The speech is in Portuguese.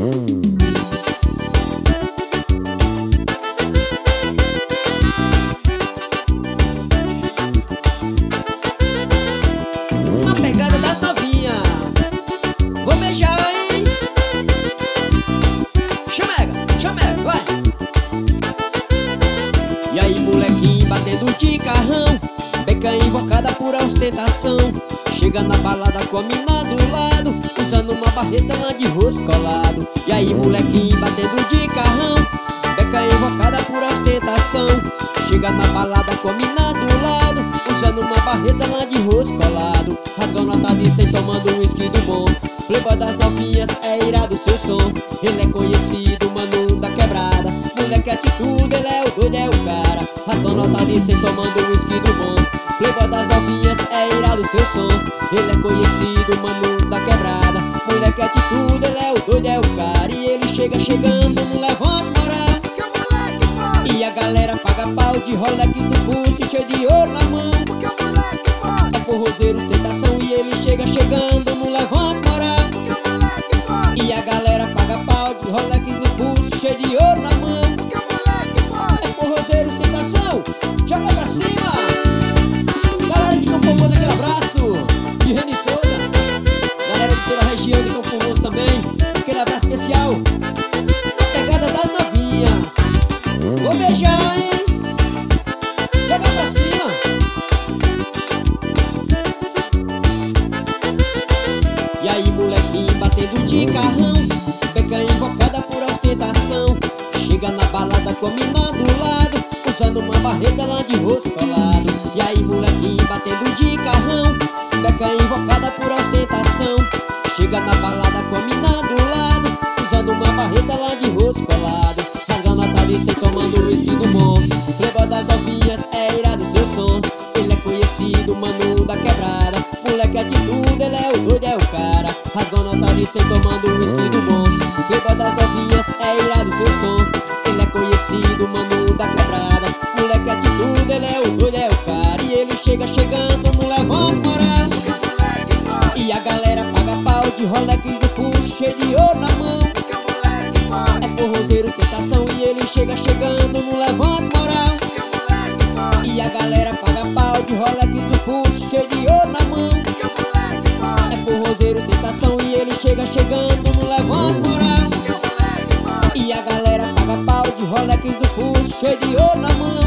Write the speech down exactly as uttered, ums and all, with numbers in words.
Na pegada das novinhas, vou beijar, hein? Chamega, chamega, vai! E aí, molequinho, batendo de carrão, beca invocada por ostentação. Chega na balada com a mina do lado, usando uma barreta lá de rosto colado. E aí, molequinho, batendo de carrão, beca invocada por ostentação. Chega na balada com a mina do lado, usando uma barreta lá de rosto colado. Rasgando a tarde sem tomando um whisky do bom. Playboy das novinhas é irado seu som. Ele é conhecido, mano da quebrada. Moleque atitude, ele é o doido, é o cara. Rasgando a tarde sem tomando um whisky do bom. Playboy das novinhas é irado seu som. Ele é conhecido, mano da quebrada. Moleque atitude, ele é o doido, é o cara. E ele chega chegando no levante moral. E a galera paga pau de Rolex no pulso, cheio de ouro na mão. É forrozeiro, tentação. E ele chega chegando no levante moral. E a galera paga pau de Rolex no pulso, cheio de ouro na mão. É forrozeiro, tentação. Joga pra cima. Galera de Campo Formoso, aquele abraço. De Reni Souza. Galera de toda a região de Campo Formoso também, aquele abraço especial. Na pegada das novinhas, vou beijar, hein? Joga pra cima. E aí, molequinho, batendo de carrão, beca invocada por ostentação. Chega na balada com a mina do lado, usando uma barreta lá de rosto colado. E aí, molequinho, batendo de carrão, beca invocada por ostentação. Chega na balada com a mina do lado, usando uma barreta lá de rosto colado. Rasgando a tarde sem tomando whisky do bom. Playboy das novinhas é irado seu som. Ele é conhecido, mano da quebrada. Moleque atitude, ele é o doido, é o cara. Rasgando a tarde sem tomando whisky do bom. Playboy das novinhas é irado seu som. Ele é conhecido, mano da quebrada. Moleque atitude, ele é o doido, é o cara. E ele chega chegando no levante moral. E a galera paga pau de Rolex no pulso, cheio de ouro na mão. É forrozeiro, tentação. E ele chega chegando no levante moral. E a galera paga pau de Rolex no pulso, cheio de ouro na mão. É forrozeiro, tentação. E ele chega chegando no levante moral. E a galera paga pau de Rolex no pulso, cheio de ouro na mão.